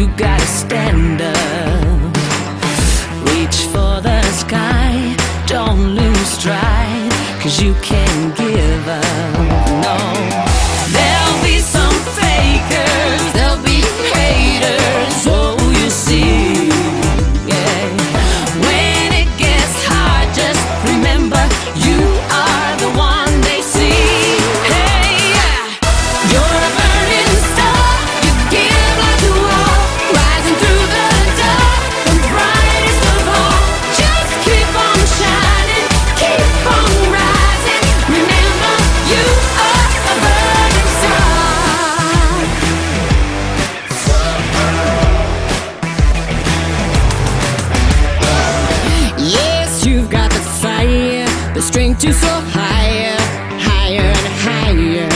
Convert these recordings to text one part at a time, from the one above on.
you gotta stand up. Reach for the sky, don't lose stride, 'cause you can't give up, no. There'll be some fakers, there'll be haters, oh you see, yeah. When it gets hard, just remember you are the one they see. Hey, yeah. You're a burning star, you give light to all, rising through the dark, the brightest of all. Just keep on shining, keep on rising. Remember, you are a burning star. Yes, you've got the fire, the strength to soar higher, higher and higher.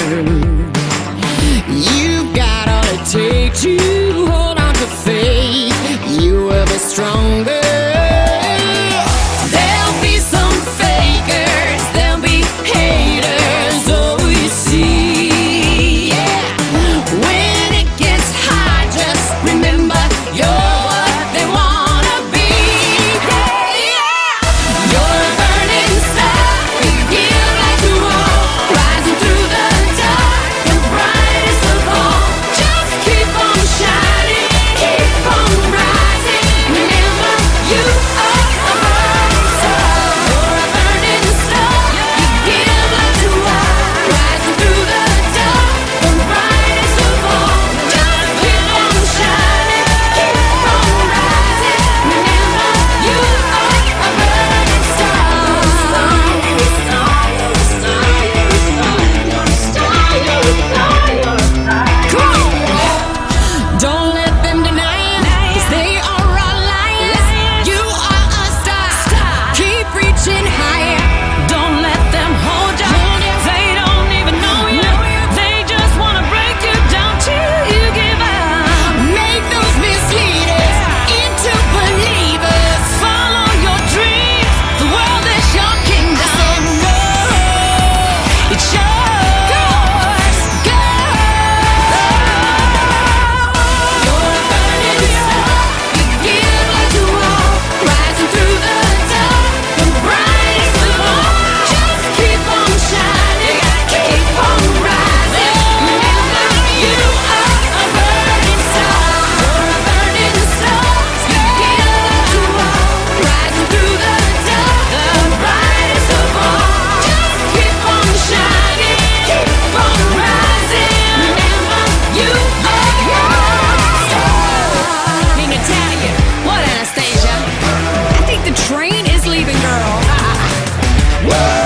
You've got all it takes, you hold on to faith, you will be stronger. There'll be some fakers, there'll be haters, oh you see, yeah. When it gets hard, just remember you're what they wanna be. Hey, yeah. You're a burning star, you give light to all, rising through the dark, the brightest of all. Just keep on shining, keep on rising. Remember, you are a burning star. You're a burning star, you give light to all, rising through the dark, the brightest of all. Just keep on shining, keep on rising. Remember, you are a burning star. Come on! Don't let them deny it, 'cause they are all liars. You are a star. Keep reaching higher. Don't let them hold you. They don't even know you. They just wanna break you down till you give up. Make those misleaders into believers. Follow your dreams. The world is your kingdom. It's yours. Go. You're a burning star, you give light to all, rising through the dark, the brightest of all. Just keep on shining, keep on rising. Remember, you are a burning star. You're a burning star, you give light to all, rising through the dark, the brightest of all. Just keep on shining, keep on rising. Remember, you are Hey Natalia, what Anastasia? I think the train is leaving, girl. Woo!